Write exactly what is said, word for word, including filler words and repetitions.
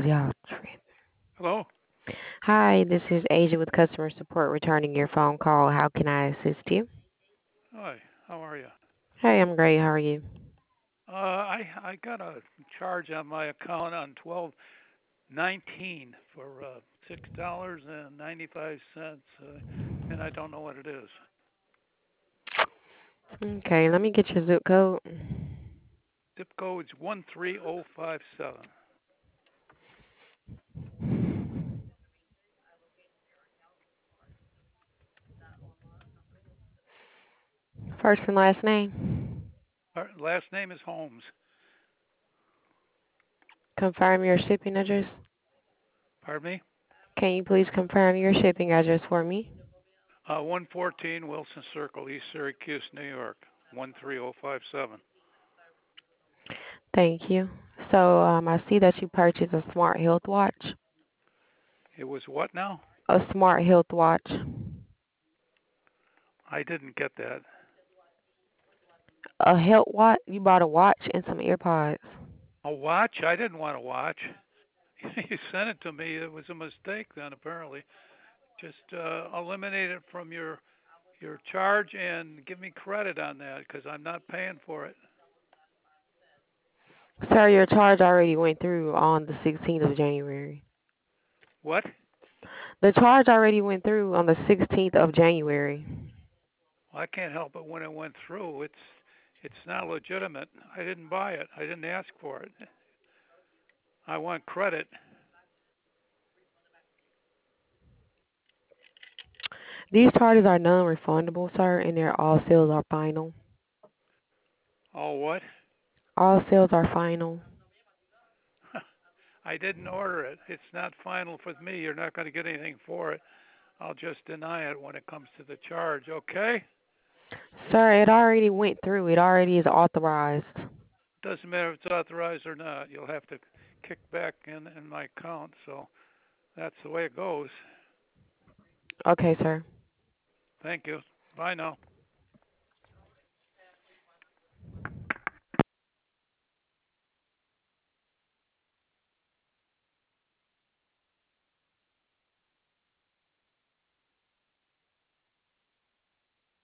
y'all tripping. Hello? Hi, this is Asia with customer support returning your phone call. How can I assist you? Hi, how are you? Hey, I'm great. How are you? Uh, I I got a charge on my account on twelve nineteen for uh, six dollars and ninety five cents, uh, and I don't know what it is. Okay, let me get your zip code. Zip code's one three zero five seven. First and last name. Last name is Holmes. Confirm your shipping address. Pardon me? Can you please confirm your shipping address for me? Uh, one fourteen Wilson Circle, East Syracuse, New York. one three zero five seven. Thank you. So, um, I see that you purchased a smart health watch. It was what now? A smart health watch. I didn't get that. A health watch? You bought a watch and some AirPods. A watch? I didn't want a watch. You sent it to me. It was a mistake then, apparently. Just uh, eliminate it from your your charge and give me credit on that because I'm not paying for it. Sir, your charge already went through on the sixteenth of January. What? The charge already went through on the sixteenth of January. Well, I can't help it when it went through. It's it's not legitimate. I didn't buy it. I didn't ask for it. I want credit. These charges are non-refundable, sir, and their all sales are final. Oh, what? All sales are final. I didn't order it. It's not final with me. You're not going to get anything for it. I'll just deny it when it comes to the charge, okay? Sir, it already went through. It already is authorized. Doesn't matter if it's authorized or not. You'll have to kick back in, in my account, so that's the way it goes. Okay, sir. Thank you. Bye now.